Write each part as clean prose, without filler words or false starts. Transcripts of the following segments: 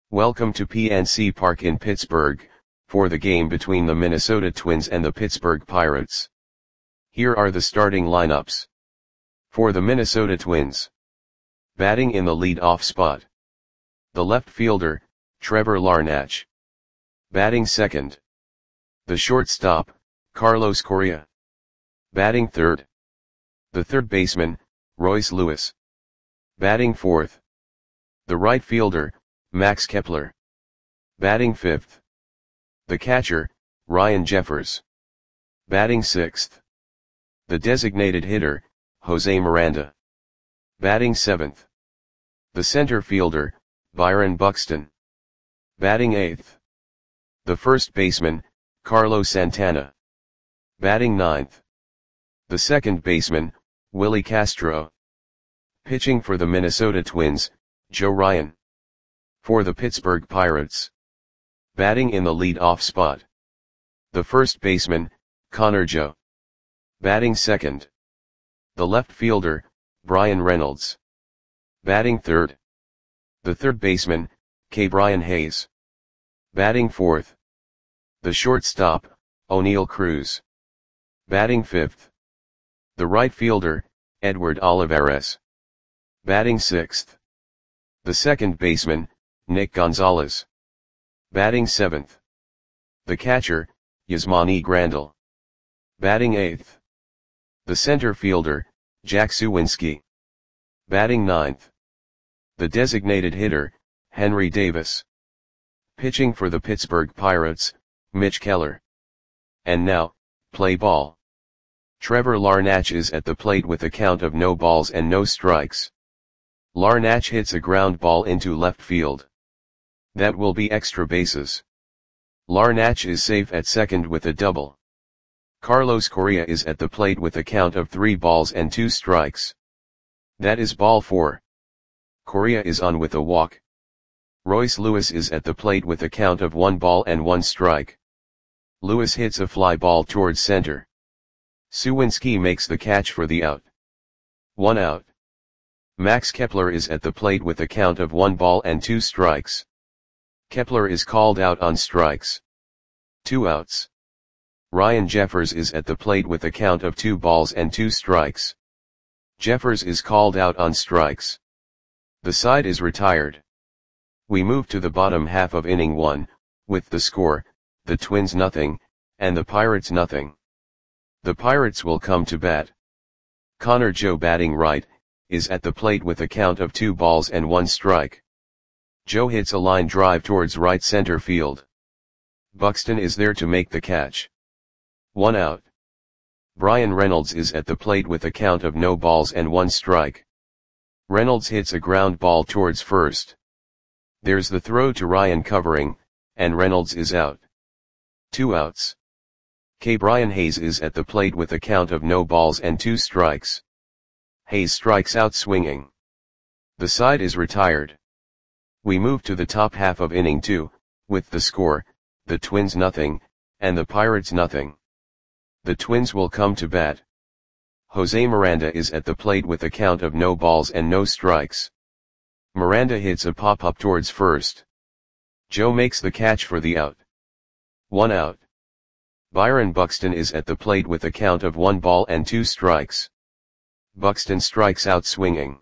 Welcome to PNC Park in Pittsburgh, for the game between the Minnesota Twins and the Pittsburgh Pirates. Here are the starting lineups. For the Minnesota Twins. Batting in the lead-off spot. The left fielder, Trevor Larnach. Batting second. The shortstop, Carlos Correa. Batting third. The third baseman, Royce Lewis. Batting fourth. The right fielder, Max Kepler. Batting fifth. The catcher, Ryan Jeffers. Batting sixth. The designated hitter, Jose Miranda. Batting seventh. The center fielder, Byron Buxton. Batting eighth. The first baseman, Carlos Santana. Batting ninth. The second baseman, Willie Castro. Pitching for the Minnesota Twins, Joe Ryan. For the Pittsburgh Pirates. Batting in the lead-off spot. The first baseman, Connor Joe. Batting second. The left fielder, Bryan Reynolds. Batting third. The third baseman, Ke'Bryan Hayes. Batting fourth. The shortstop, Oneil Cruz. Batting fifth. The right fielder, Edward Olivares. Batting sixth. The second baseman, Nick Gonzalez. Batting seventh. The catcher, Yasmani Grandal. Batting eighth. The center fielder, Jack Suwinski. Batting ninth. The designated hitter, Henry Davis. Pitching for the Pittsburgh Pirates, Mitch Keller. And now, play ball. Trevor Larnach is at the plate with a count of no balls and no strikes. Larnach hits a ground ball into left field. That will be extra bases. Larnach is safe at second with a double. Carlos Correa is at the plate with a count of 3 balls and 2 strikes. That is ball 4. Correa is on with a walk. Royce Lewis is at the plate with a count of 1 ball and 1 strike. Lewis hits a fly ball towards center. Suwinski makes the catch for the out. 1 out. Max Kepler is at the plate with a count of 1 ball and 2 strikes. Kepler is called out on strikes. 2 outs. Ryan Jeffers is at the plate with a count of 2 balls and 2 strikes. Jeffers is called out on strikes. The side is retired. We move to the bottom half of inning 1, with the score, the Twins 0, and the Pirates 0. The Pirates will come to bat. Connor Joe batting right, is at the plate with a count of 2 balls and 1 strike. Joe hits a line drive towards right center field. Buxton is there to make the catch. 1 out. Bryan Reynolds is at the plate with a count of no balls and 1 strike. Reynolds hits a ground ball towards first. There's the throw to Ryan covering, and Reynolds is out. 2 outs. Ke'Bryan Hayes is at the plate with a count of no balls and 2 strikes. Hayes strikes out swinging. The side is retired. We move to the top half of inning 2, with the score, the Twins 0, and the Pirates 0. The Twins will come to bat. Jose Miranda is at the plate with a count of no balls and no strikes. Miranda hits a pop-up towards first. Joe makes the catch for the out. 1 out. Byron Buxton is at the plate with a count of 1 ball and 2 strikes. Buxton strikes out swinging.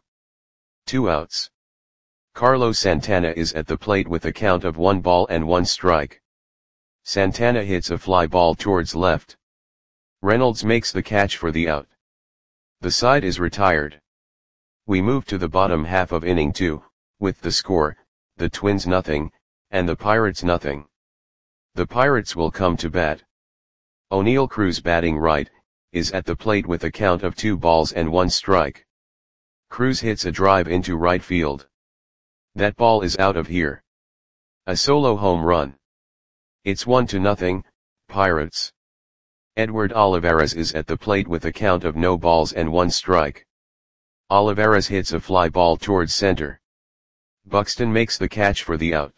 2 outs. Carlos Santana is at the plate with a count of 1 ball and 1 strike. Santana hits a fly ball towards left. Reynolds makes the catch for the out. The side is retired. We move to the bottom half of inning 2, with the score, the Twins 0, and the Pirates 0. The Pirates will come to bat. Oneil Cruz batting right, is at the plate with a count of 2 balls and 1 strike. Cruz hits a drive into right field. That ball is out of here. A solo home run. It's 1-0, Pirates. Edward Olivares is at the plate with a count of no balls and 1 strike. Olivares hits a fly ball towards center. Buxton makes the catch for the out.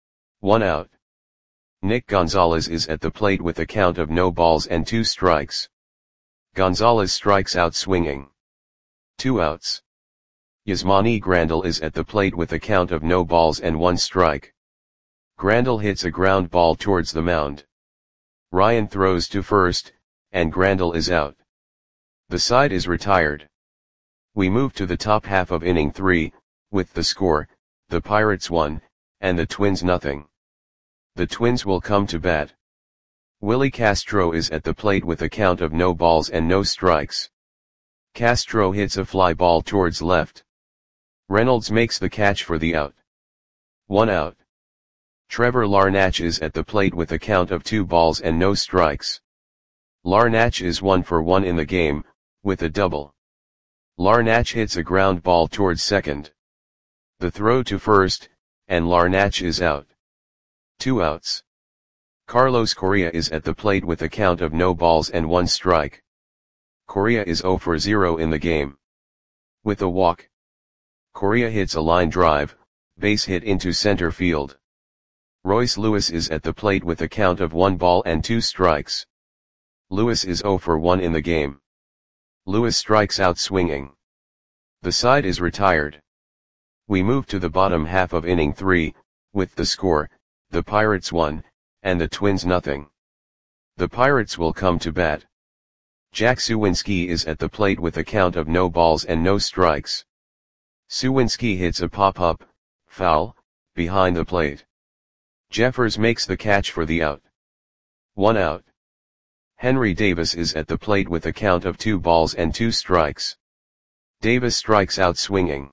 1 out. Nick Gonzalez is at the plate with a count of no balls and 2 strikes. Gonzalez strikes out swinging. 2 outs. Yasmani Grandal is at the plate with a count of no balls and 1 strike. Grandal hits a ground ball towards the mound. Ryan throws to first, and Grandal is out. The side is retired. We move to the top half of inning 3, with the score, the Pirates 1, and the Twins nothing. The Twins will come to bat. Willie Castro is at the plate with a count of no balls and no strikes. Castro hits a fly ball towards left. Reynolds makes the catch for the out. 1 out. Trevor Larnach is at the plate with a count of 2 balls and no strikes. Larnach is 1 for 1 in the game, with a double. Larnach hits a ground ball towards second. The throw to first, and Larnach is out. 2 outs. Carlos Correa is at the plate with a count of no balls and 1 strike. Correa is 0 for 0 in the game. With a walk. Correa hits a line drive, base hit into center field. Royce Lewis is at the plate with a count of 1 ball and 2 strikes. Lewis is 0 for 1 in the game. Lewis strikes out swinging. The side is retired. We move to the bottom half of inning 3, with the score, the Pirates 1, and the Twins nothing. The Pirates will come to bat. Jack Suwinski is at the plate with a count of no balls and no strikes. Suwinski hits a pop-up, foul, behind the plate. Jeffers makes the catch for the out. 1 out. Henry Davis is at the plate with a count of 2 balls and 2 strikes. Davis strikes out swinging.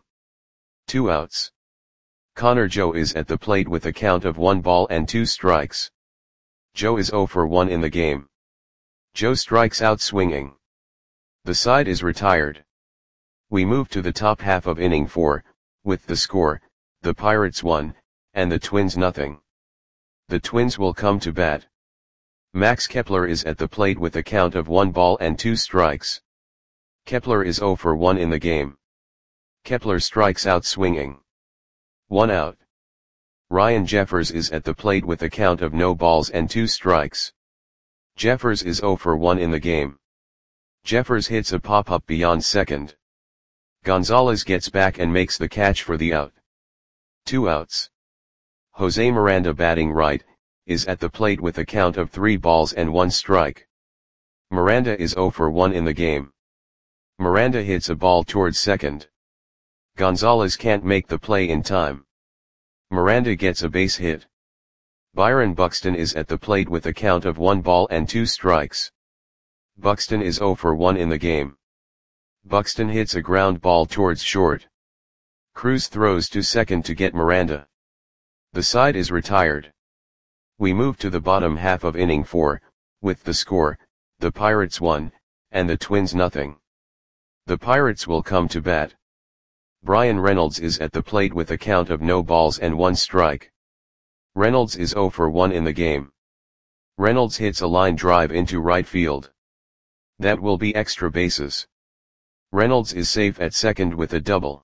2 outs. Connor Joe is at the plate with a count of 1 ball and 2 strikes. Joe is 0 for 1 in the game. Joe strikes out swinging. The side is retired. We move to the top half of inning 4, with the score, the Pirates 1, and the Twins nothing. The Twins will come to bat. Max Kepler is at the plate with a count of 1 ball and 2 strikes. Kepler is 0 for 1 in the game. Kepler strikes out swinging. 1 out. Ryan Jeffers is at the plate with a count of no balls and 2 strikes. Jeffers is 0 for 1 in the game. Jeffers hits a pop-up beyond second. Gonzalez gets back and makes the catch for the out. 2 outs. Jose Miranda, batting right, is at the plate with a count of 3 balls and 1 strike. Miranda is 0 for 1 in the game. Miranda hits a ball towards second. Gonzalez can't make the play in time. Miranda gets a base hit. Byron Buxton is at the plate with a count of 1 ball and 2 strikes. Buxton is 0 for 1 in the game. Buxton hits a ground ball towards short. Cruz throws to second to get Miranda. The side is retired. We move to the bottom half of inning 4, with the score, the Pirates 1, and the Twins nothing. The Pirates will come to bat. Brian Reynolds is at the plate with a count of no balls and 1 strike. Reynolds is 0 for 1 in the game. Reynolds hits a line drive into right field. That will be extra bases. Reynolds is safe at second with a double.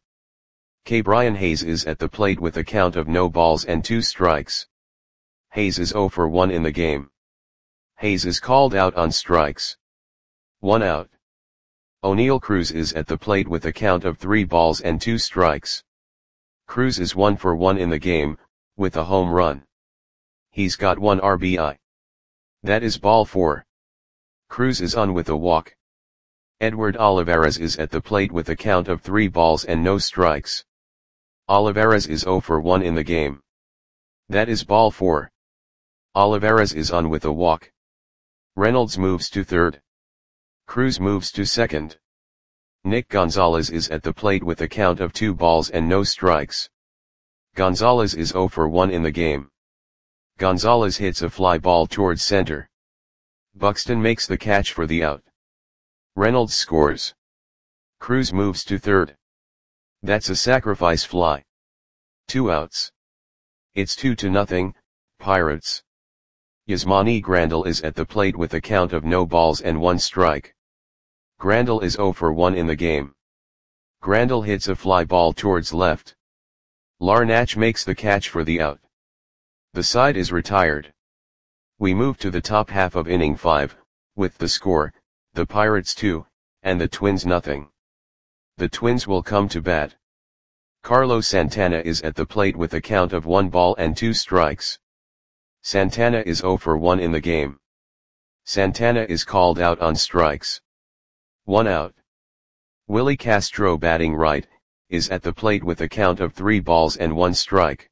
Brian Hayes is at the plate with a count of no balls and 2 strikes. Hayes is 0 for 1 in the game. Hayes is called out on strikes. 1 out. O'Neal Cruz is at the plate with a count of 3 balls and 2 strikes. Cruz is 1 for 1 in the game, with a home run. He's got 1 RBI. That is ball 4. Cruz is on with a walk. Edward Olivares is at the plate with a count of 3 balls and no strikes. Olivares is 0 for 1 in the game. That is ball 4. Olivares is on with a walk. Reynolds moves to third. Cruz moves to second. Nick Gonzalez is at the plate with a count of 2 balls and no strikes. Gonzalez is 0 for 1 in the game. Gonzalez hits a fly ball towards center. Buxton makes the catch for the out. Reynolds scores. Cruz moves to third. That's a sacrifice fly. 2 outs. It's 2-0, Pirates. Yasmani Grandal is at the plate with a count of no balls and 1 strike. Grandal is 0 for 1 in the game. Grandal hits a fly ball towards left. Larnach makes the catch for the out. The side is retired. We move to the top half of inning 5, with the score, the Pirates 2, and the Twins nothing. The Twins will come to bat. Carlos Santana is at the plate with a count of 1 ball and 2 strikes. Santana is 0 for 1 in the game. Santana is called out on strikes. 1 out. Willie Castro, batting right, is at the plate with a count of 3 balls and 1 strike.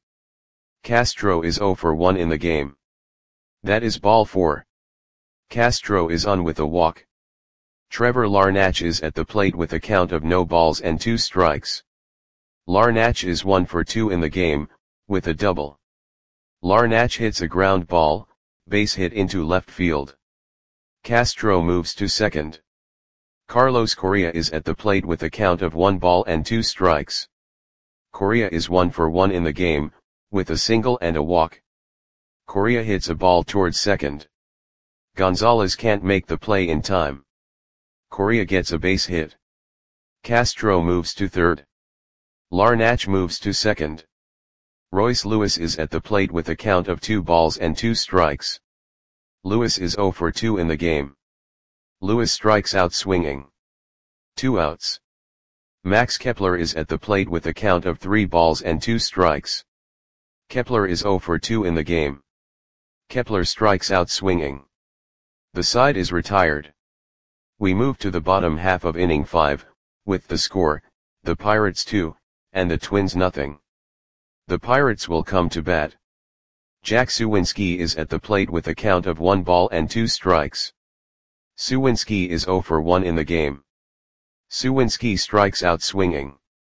Castro is 0 for 1 in the game. That is ball 4. Castro is on with a walk. Trevor Larnach is at the plate with a count of no balls and 2 strikes. Larnach is 1 for 2 in the game, with a double. Larnach hits a ground ball, base hit into left field. Castro moves to second. Carlos Correa is at the plate with a count of 1 ball and 2 strikes. Correa is 1 for 1 in the game, with a single and a walk. Correa hits a ball towards second. Gonzalez can't make the play in time. Correa gets a base hit. Castro moves to third. Larnach moves to second. Royce Lewis is at the plate with a count of 2 balls and 2 strikes. Lewis is 0 for 2 in the game. Lewis strikes out swinging. 2 outs. Max Kepler is at the plate with a count of 3 balls and 2 strikes. Kepler is 0 for 2 in the game. Kepler strikes out swinging. The side is retired. We move to the bottom half of inning 5, with the score, the Pirates 2, and the Twins nothing. The Pirates will come to bat. Jack Suwinski is at the plate with a count of 1 ball and 2 strikes. Suwinski is 0 for 1 in the game. Suwinski strikes out swinging.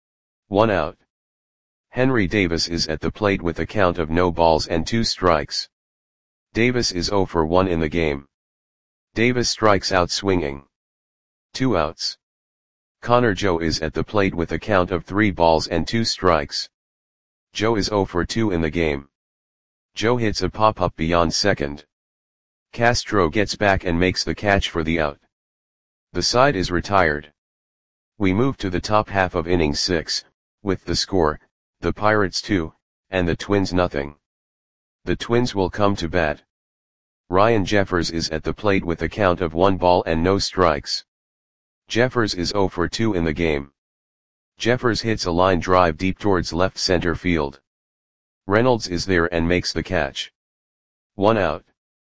1 out. Henry Davis is at the plate with a count of no balls and 2 strikes. Davis is 0 for 1 in the game. Davis strikes out swinging. 2 outs. Connor Joe is at the plate with a count of 3 balls and 2 strikes. Joe is 0 for 2 in the game. Joe hits a pop-up beyond second. Castro gets back and makes the catch for the out. The side is retired. We move to the top half of inning 6, with the score, the Pirates 2, and the Twins nothing. The Twins will come to bat. Ryan Jeffers is at the plate with a count of 1 ball and no strikes. Jeffers is 0 for 2 in the game. Jeffers hits a line drive deep towards left center field. Reynolds is there and makes the catch. 1 out.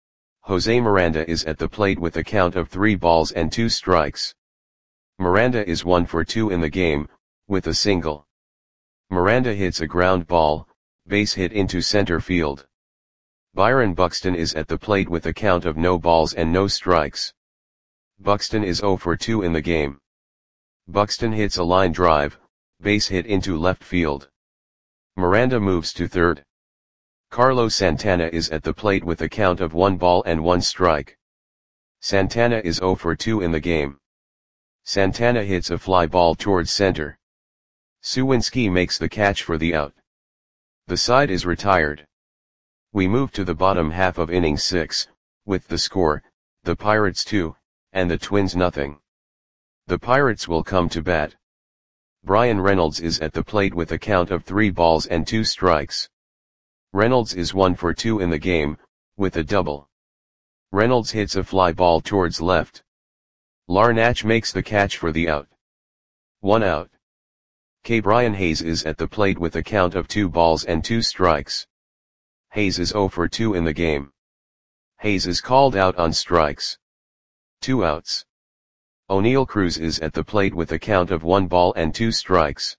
Jose Miranda is at the plate with a count of 3 balls and 2 strikes. Miranda is 1 for 2 in the game, with a single. Miranda hits a ground ball, base hit into center field. Byron Buxton is at the plate with a count of no balls and no strikes. Buxton is 0 for 2 in the game. Buxton hits a line drive, base hit into left field. Miranda moves to third. Carlos Santana is at the plate with a count of 1 ball and 1 strike. Santana is 0 for 2 in the game. Santana hits a fly ball towards center. Suwinski makes the catch for the out. The side is retired. We move to the bottom half of inning 6, with the score, the Pirates 2, and the Twins nothing. The Pirates will come to bat. Brian Reynolds is at the plate with a count of 3 balls and 2 strikes. Reynolds is 1 for 2 in the game, with a double. Reynolds hits a fly ball towards left. Larnach makes the catch for the out. 1 out. Brian Hayes is at the plate with a count of 2 balls and 2 strikes. Hayes is 0 for 2 in the game. Hayes is called out on strikes. 2 outs. O'Neal Cruz is at the plate with a count of 1 ball and 2 strikes.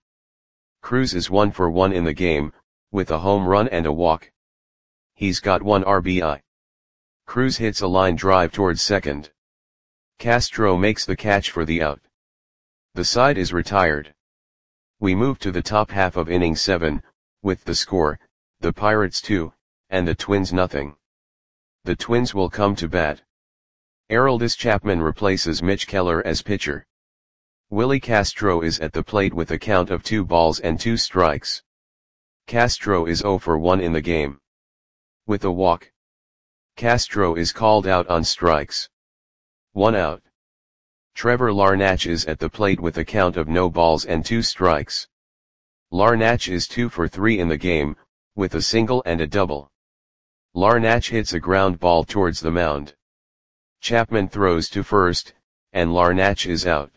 Cruz is 1 for 1 in the game, with a home run and a walk. He's got 1 RBI. Cruz hits a line drive towards second. Castro makes the catch for the out. The side is retired. We move to the top half of inning 7, with the score, the Pirates 2, and the Twins nothing. The Twins will come to bat. Aroldis Chapman replaces Mitch Keller as pitcher. Willie Castro is at the plate with a count of 2 balls and 2 strikes. Castro is 0 for 1 in the game. With a walk. Castro is called out on strikes. 1 out. Trevor Larnach is at the plate with a count of no balls and 2 strikes. Larnach is 2 for 3 in the game, with a single and a double. Larnach hits a ground ball towards the mound. Chapman throws to first, and Larnach is out.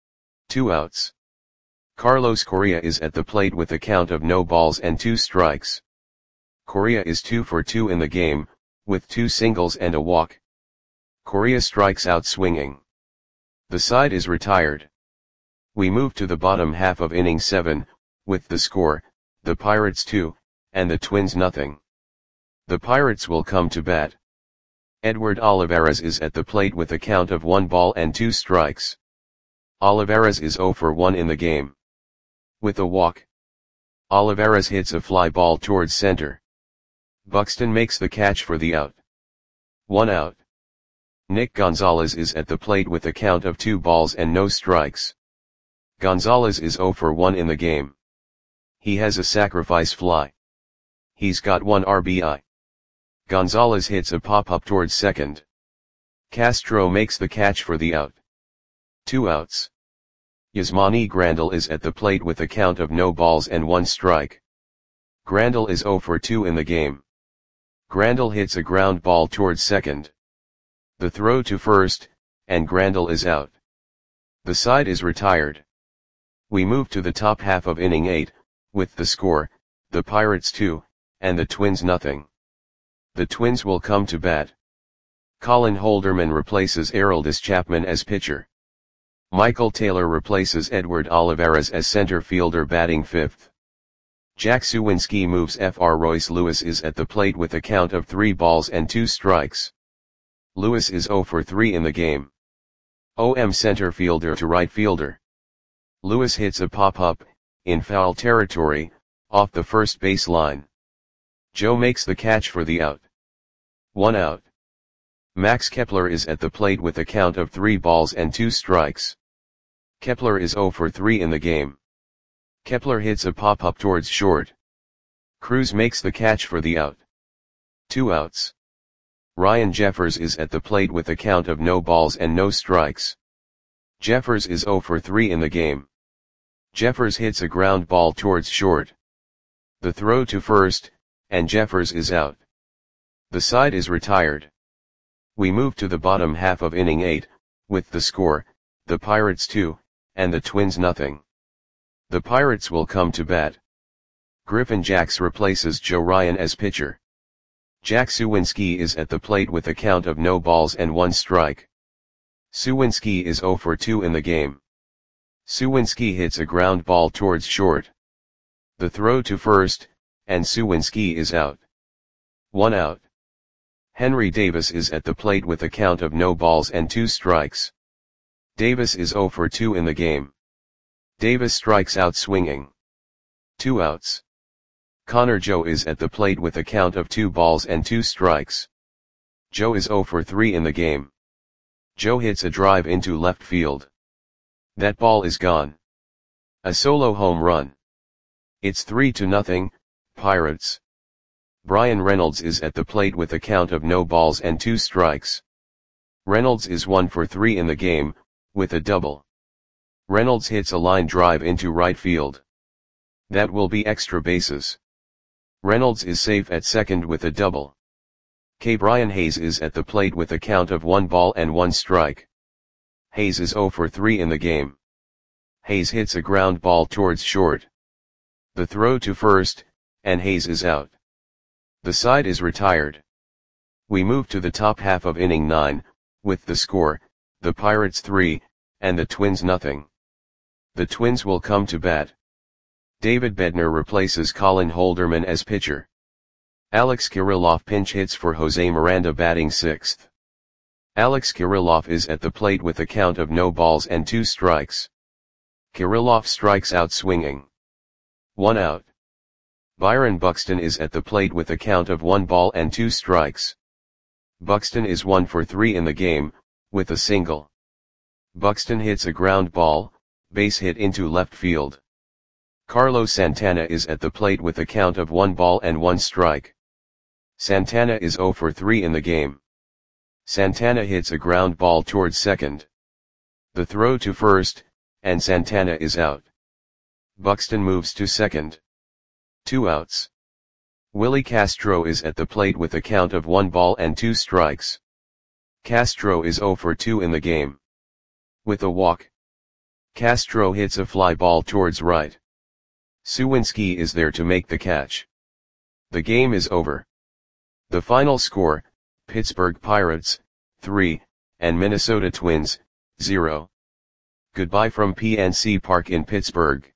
2 outs. Carlos Correa is at the plate with a count of no balls and 2 strikes. Correa is 2 for 2 in the game, with 2 singles and a walk. Correa strikes out swinging. The side is retired. We move to the bottom half of inning 7, with the score, the Pirates 2, and the Twins nothing. The Pirates will come to bat. Edward Olivares is at the plate with a count of 1 ball and 2 strikes. Olivares is 0 for 1 in the game. With a walk, Olivares hits a fly ball towards center. Buxton makes the catch for the out. 1 out. Nick Gonzalez is at the plate with a count of 2 balls and no strikes. Gonzalez is 0 for 1 in the game. He has a sacrifice fly. He's got 1 RBI. Gonzalez hits a pop-up towards second. Castro makes the catch for the out. 2 outs. Yasmani Grandal is at the plate with a count of no balls and 1 strike. Grandal is 0 for 2 in the game. Grandal hits a ground ball towards second. The throw to first, and Grandal is out. The side is retired. We move to the top half of inning 8, with the score, the Pirates 2, and the Twins nothing. The Twins will come to bat. Colin Holderman replaces Aroldis Chapman as pitcher. Michael Taylor replaces Edward Olivares as center fielder batting 5th. Jack Suwinski moves Fr. Royce Lewis is at the plate with a count of 3 balls and 2 strikes. Lewis is 0 for 3 in the game. OM center fielder to right fielder. Lewis hits a pop-up, in foul territory, off the first base line. Joe makes the catch for the out. 1 out. Max Kepler is at the plate with a count of 3 balls and 2 strikes. Kepler is 0 for 3 in the game. Kepler hits a pop-up towards short. Cruz makes the catch for the out. 2 outs. Ryan Jeffers is at the plate with a count of no balls and no strikes. Jeffers is 0 for 3 in the game. Jeffers hits a ground ball towards short. The throw to first, and Jeffers is out. The side is retired. We move to the bottom half of inning 8, with the score, the Pirates 2, and the Twins nothing. The Pirates will come to bat. Griffin Jax replaces Joe Ryan as pitcher. Jack Suwinski is at the plate with a count of no balls and 1 strike. Suwinski is 0 for 2 in the game. Suwinski hits a ground ball towards short. The throw to first, and Suwinski is out. 1 out. Henry Davis is at the plate with a count of no balls and 2 strikes. Davis is 0 for 2 in the game. Davis strikes out swinging. 2 outs. Connor Joe is at the plate with a count of 2 balls and 2 strikes. Joe is 0 for 3 in the game. Joe hits a drive into left field. That ball is gone. A solo home run. It's 3-0, Pirates. Brian Reynolds is at the plate with a count of no balls and 2 strikes. Reynolds is 1 for 3 in the game, with a double. Reynolds hits a line drive into right field. That will be extra bases. Reynolds is safe at second with a double. Brian Hayes is at the plate with a count of 1 ball and 1 strike. Hayes is 0 for 3 in the game. Hayes hits a ground ball towards short. The throw to first, and Hayes is out. The side is retired. We move to the top half of inning 9, with the score, the Pirates 3, and the Twins nothing. The Twins will come to bat. David Bednar replaces Colin Holderman as pitcher. Alex Kirilloff pinch hits for Jose Miranda batting 6th. Alex Kirilloff is at the plate with a count of no balls and 2 strikes. Kirilloff strikes out swinging. 1 out. Byron Buxton is at the plate with a count of 1 ball and 2 strikes. Buxton is 1 for 3 in the game, with a single. Buxton hits a ground ball, base hit into left field. Carlos Santana is at the plate with a count of 1 ball and 1 strike. Santana is 0 for 3 in the game. Santana hits a ground ball towards second. The throw to first, and Santana is out. Buxton moves to second. 2 outs. Willie Castro is at the plate with a count of 1 ball and 2 strikes. Castro is 0 for 2 in the game. With a walk, Castro hits a fly ball towards right. Suwinski is there to make the catch. The game is over. The final score, Pittsburgh Pirates, 3, and Minnesota Twins, 0. Goodbye from PNC Park in Pittsburgh.